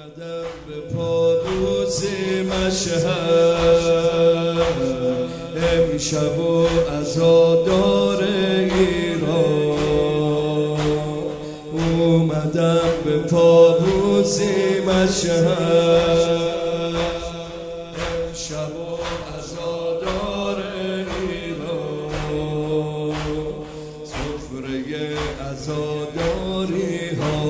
اومدم به پادوز مشهد امشب و عزادار ایران. اومدم به پادوز مشهد امشب و عزادار ایران. سفره عزاداری ها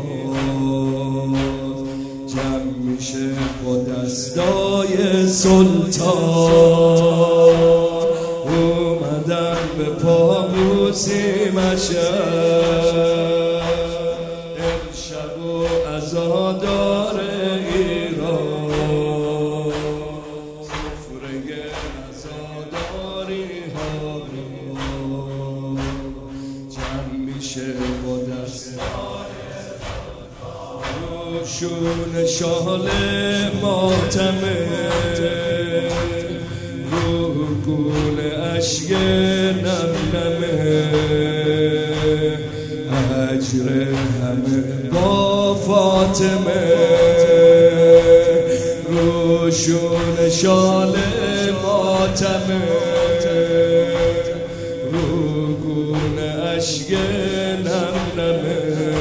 جمع میشه با دستای سلطان. اومدم به پابوسی مشهد امشب و عزادار ایران. سفره عزاداری ها جمع میشه با دستای شون شال ماتمه رو گون اشک نم نمه. اجر همه با فاطمه رو شون شال ماتمه رو گون اشک نم نمه.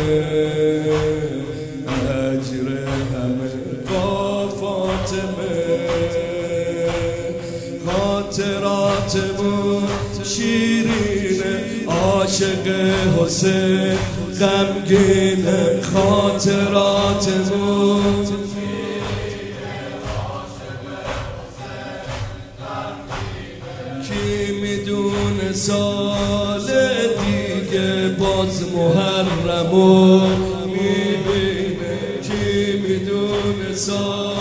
خاطراتمون شیرینه عاشق حسین غمگینه. خاطراتمون کی میدونه سال دیگه باز محرمو میبینه. کی میدونه سال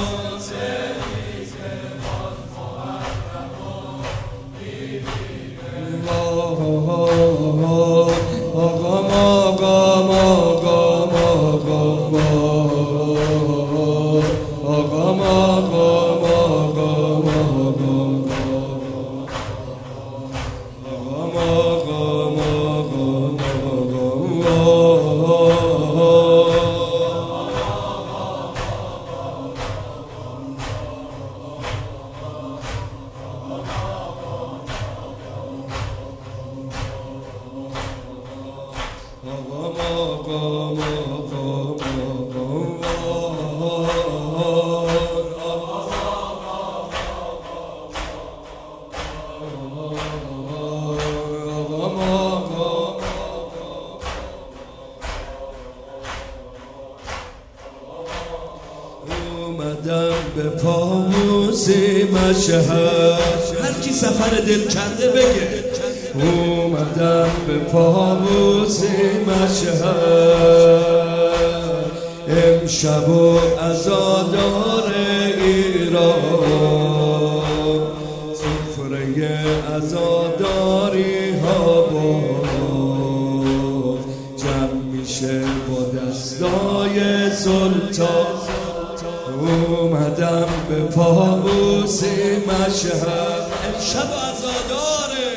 اومدم به پابوس مشهد. هر کی سفر دل کرده بگه. اومدم به پابوس مشهد امشب و عزادار ایران. سفره عزاداری ها باز جمع میشه با دستای سلطان. اومدم به پابوس مشهد امشب عزاداره.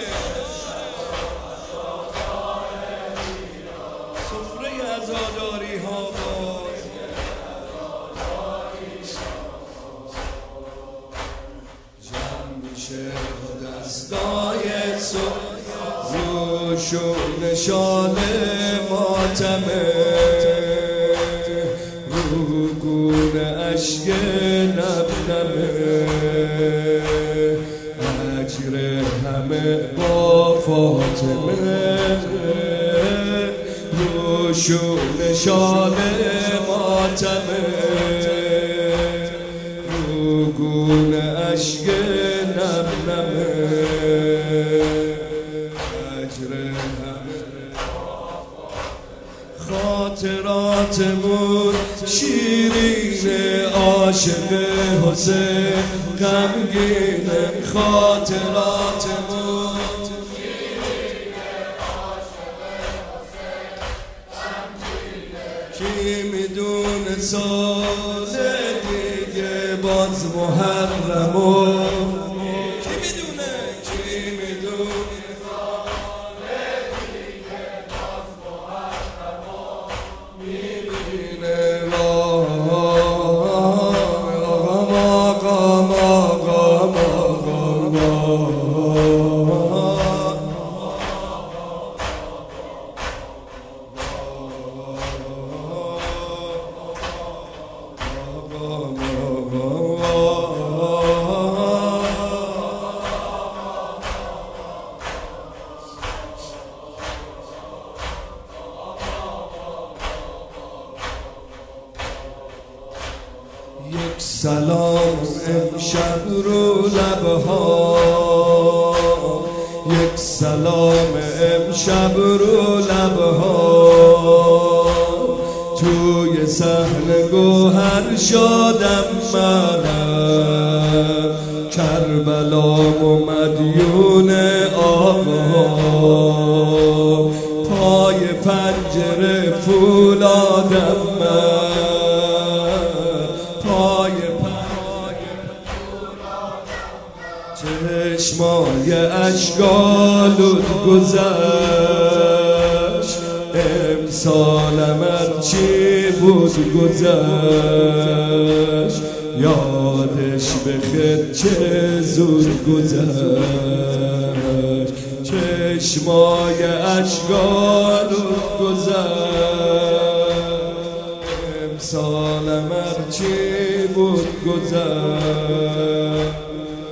سفره عزاداری ها باز جمع میشه با دستای سلطان. روشون شال ماتمه گون اشک نم نمه. اجر همه با فاطمه روشون شال ماتمه رو گون اشک نم نمه. اجر همه خاطراتمون شیرینه عاشق حسین غمگینه. خاطراتمون شیرینه عاشق حسین غمگینه. کی میدونه سال دیگه باز محرمو کی میدونه سال دیگه باز محرمو میبینه. سلام امشب رو لبها، یک سلام امشب رو لبها، توی صحن گوهر شدم منم، کربلام و مدیون آبها، پای پنجره فولادم من، چشمای اشکالود گذشت، امسالم چی بود گذشت، یادش بخیر چه زود گذشت، چشمای اشکالود گذشت، امسالم چی بود گذشت.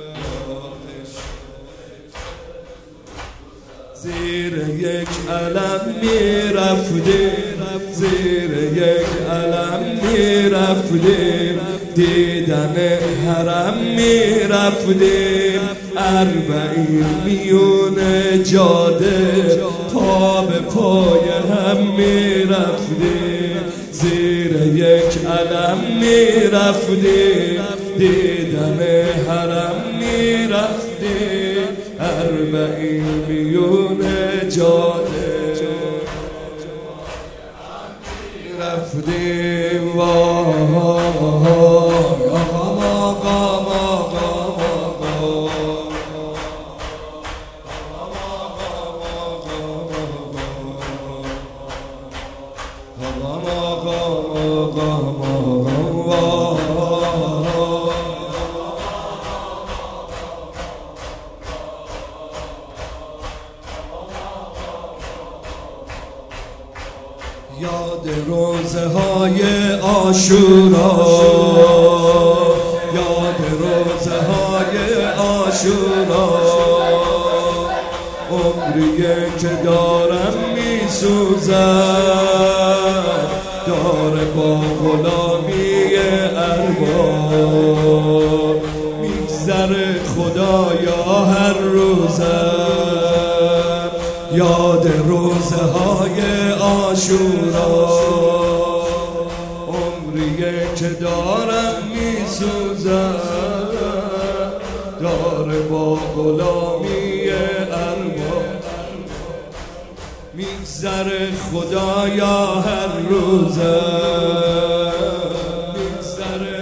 زیر یک علم میرفتیم، زیر یک علم میرفتیم، دیدن حرم میرفتیم، 40 میون جاده پا به پای هم میرفتیم، زیر یک علم میرفتیم، دیدن حرم میرفتیم، 40 میون جاده رفتیم. یاد روزهای عاشورا، یاد روزهای عاشورا، عمریه که دارم میسوزد، داره با غلامی ارباب، میگذره خدایا هر روزم، یاد روزهای عاشورا، عمریه که دارم میسوزد، داره با غلامی ارباب، میگذره خدایا هر روزم، میگذره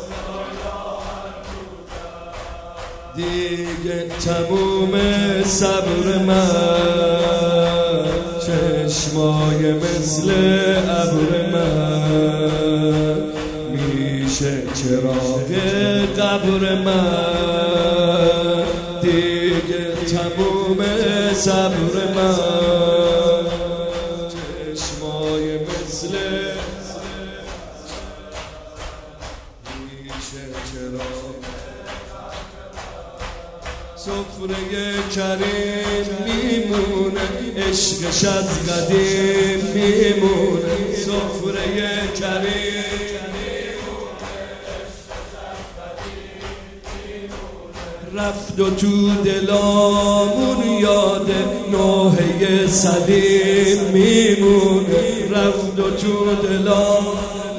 دیگه تموم صبر من، چشمای مثل ابر من، میشه چراغ قبر من، دیگه تموم صبر من، چشمای مثل میشه چراغ. سفره کریم میمونه، عشقش از قدیم میمونه، سفره کریم رفت و تو دلامون یاد نوحه صدیم میمونه، رفت و تو دلامون